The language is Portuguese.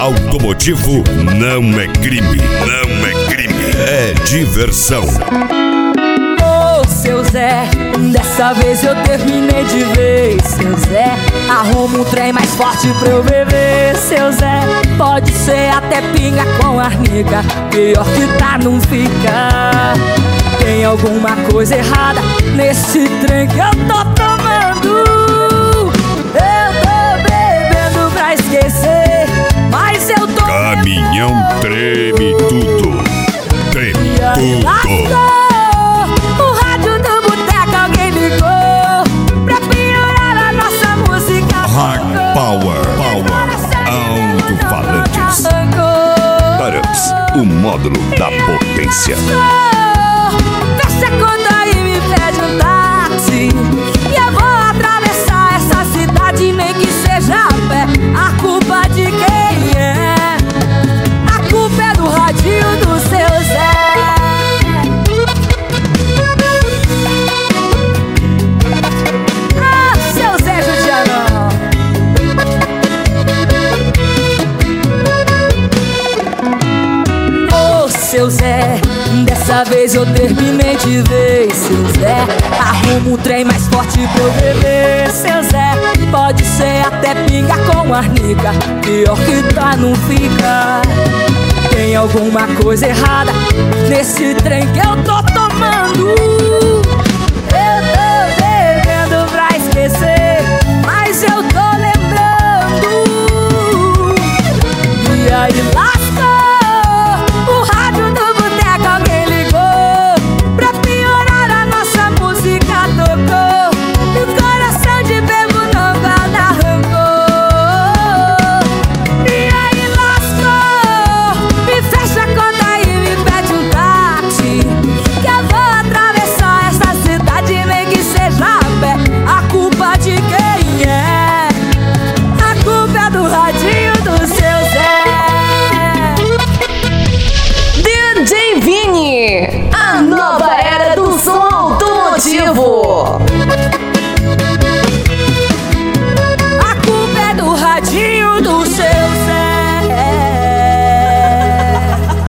Automotivo não é crime, não é crime, é diversão. Ô, seu Zé, dessa vez eu terminei de vez. Seu Zé, arruma um trem mais forte pra eu beber. Seu Zé, pode ser até pinga com arnica, pior que tá não fica. Tem alguma coisa errada nesse trem que eu tô tomando. Eu tô bebendo pra esquecer, mas eu tô Caminhão treme tudo, treme tudo. O rádio do boteco alguém ligou pra piorar a nossa música. High Power, alto-falantes. Tarups, o módulo da potência. Fecha a conta e me pede um táxi, e eu vou atravessar essa cidade, nem que seja a pé. A culpa de quem é? A culpa é do radinho do seu Zé. Ah, seu Zé Judianão. Ô, seu Zé, dessa vez eu terminei de vez. Seu Zé, arruma um trem mais forte pra eu beber. Seu Zé, pode ser até pinga com arnica, pior que tá não fica. Tem alguma coisa errada nesse trem que eu tô tomando. Eu tô bebendo pra esquecer, mas eu tô lembrando. E aí lascou, o rádio do boteco alguém ligou pra piorar a nossa música, tocou, e o coração de bebo não guarda rancor. E aí lascou, me fecha a conta e me pede um táxi, que eu vou atravessar essa cidade, nem que seja a pé. A culpa de quem é? A culpa é do radinho do seu Zé. DJ Vini, a nova era do som automotivo.